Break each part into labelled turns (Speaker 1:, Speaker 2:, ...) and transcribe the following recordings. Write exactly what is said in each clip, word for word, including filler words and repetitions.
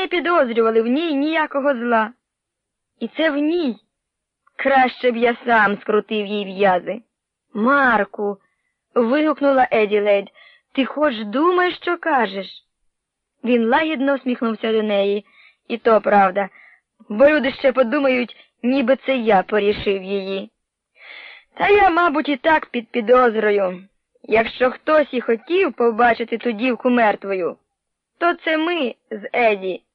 Speaker 1: не підозрювали в ній ніякого зла. І це в ній. Краще б я сам скрутив їй в'язи. Марку, вигукнула Еділейд, ти хоч думай, що кажеш. Він лагідно усміхнувся до неї. І то правда, бо люди ще подумають, ніби це я порішив її. Та я, мабуть, і так під підозрою. Якщо хтось і хотів побачити ту дівку мертвою, то це ми з Еді.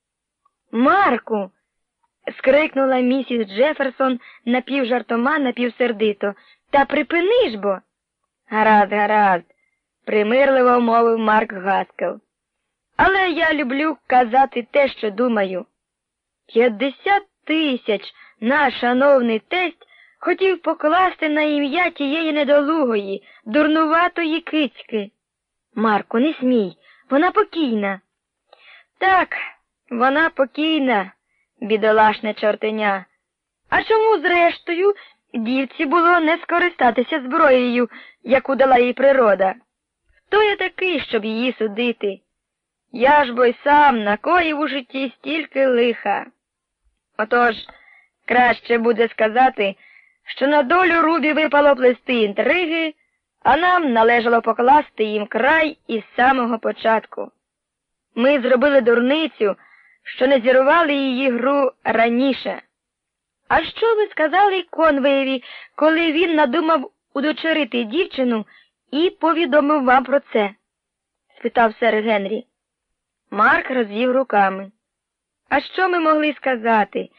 Speaker 1: Марку! Скрикнула місіс Джеферсон напівжартома, напівсердито. Та припини ж бо! Гаразд, гаразд, примирливо мовив Марк Гаскел. Але я люблю казати те, що думаю. П'ятдесят тисяч наш шановний тесть хотів покласти на ім'я тієї недолугої, дурнуватої кицьки. Марку, не смій, вона покійна. Так, вона покійна, бідолашне чортеня. А чому, зрештою, дівці було не скористатися зброєю, яку дала їй природа? Хто я такий, щоб її судити? Я ж бо й сам накоїв у житті стільки лиха. Отож, краще буде сказати, що на долю Рубі випало плести інтриги, а нам належало покласти їм край із самого початку. Ми зробили дурницю, що не зірвали її гру раніше. А що ви сказали Конвеєві, коли він надумав удочерити дівчину і повідомив вам про це? Спитав сер Генрі. Марк розвів руками. А що ми могли сказати?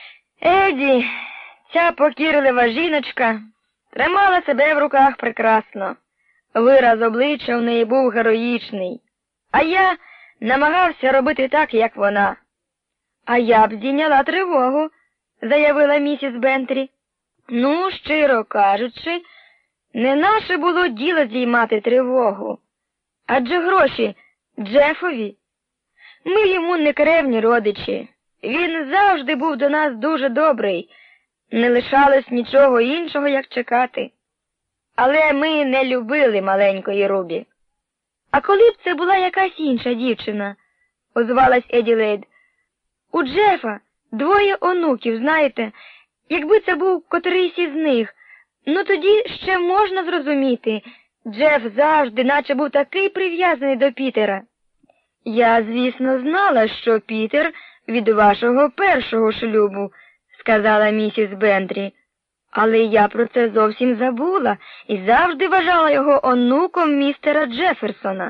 Speaker 1: Еді, ця покірлива жіночка тримала себе в руках прекрасно. Вираз обличчя в неї був героїчний. А я намагався робити так, як вона. А я б здійняла тривогу, заявила місіс Бентрі. Ну, щиро кажучи, не наше було діло здіймати тривогу. Адже гроші Джефові. Ми йому не кревні родичі. Він завжди був до нас дуже добрий. Не лишалось нічого іншого, як чекати. Але ми не любили маленької Рубі. А коли б це була якась інша дівчина, озвалась Еділейд. У Джефа двоє онуків, знаєте, якби це був котрийсь із них, ну тоді ще можна зрозуміти. Джеф завжди наче був такий прив'язаний до Пітера. Я, звісно, знала, що Пітер від вашого першого шлюбу, сказала місіс Бентрі. Але я про це зовсім забула і завжди вважала його онуком містера Джеферсона.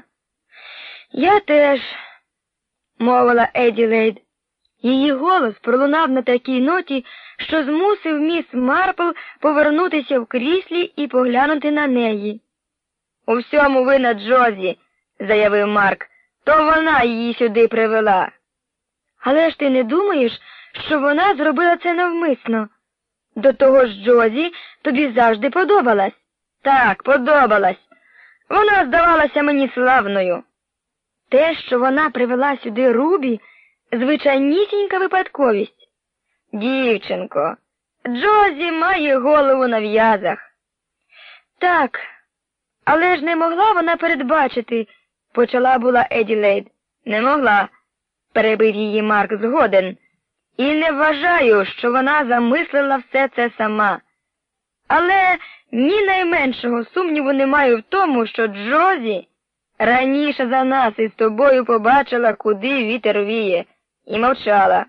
Speaker 1: Я теж, мовила Еділейд. Її голос пролунав на такій ноті, що змусив міс Марпл повернутися в кріслі і поглянути на неї. У всьому вина Джозі, заявив Марк, то вона її сюди привела. Але ж ти не думаєш, що вона зробила це навмисно? До того ж Джозі тобі завжди подобалась. Так, подобалась. Вона здавалася мені славною. Те, що вона привела сюди Рубі, звичайнісінька випадковість. Дівчинко, Джозі має голову на в'язах. Так, але ж не могла вона передбачити, почала була Еділейд. Не могла, перебив її Марк, згоден. І не вважаю, що вона замислила все це сама. Але ні найменшого сумніву не маю в тому, що Джозі раніше за нас із тобою побачила, куди вітер віє, і мовчала.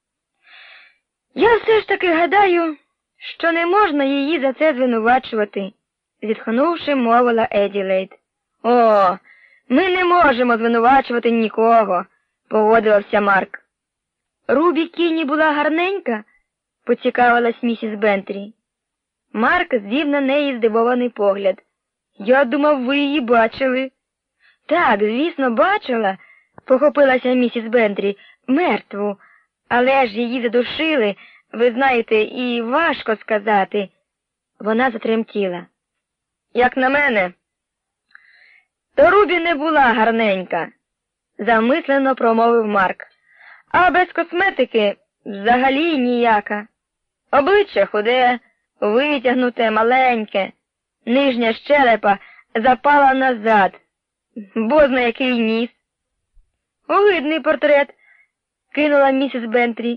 Speaker 1: Я все ж таки гадаю, що не можна її за це звинувачувати, зітхнувши, мовила Еділейд. О, ми не можемо звинувачувати нікого, погодився Марк. Рубі Кінні була гарненька? Поцікавилась місіс Бентрі. Марк звів на неї здивований погляд. Я думав, ви її бачили. Так, звісно, бачила, похопилася місіс Бентрі, мертву. Але ж її задушили, ви знаєте, і важко сказати. Вона затремтіла. Як на мене, то Рубі не була гарненька, замислено промовив Марк. А без косметики взагалі ніяка. Обличчя худе, витягнуте, маленьке, нижня щелепа запала назад, бозна який ніс. Огидний портрет, кинула місіс Бентрі.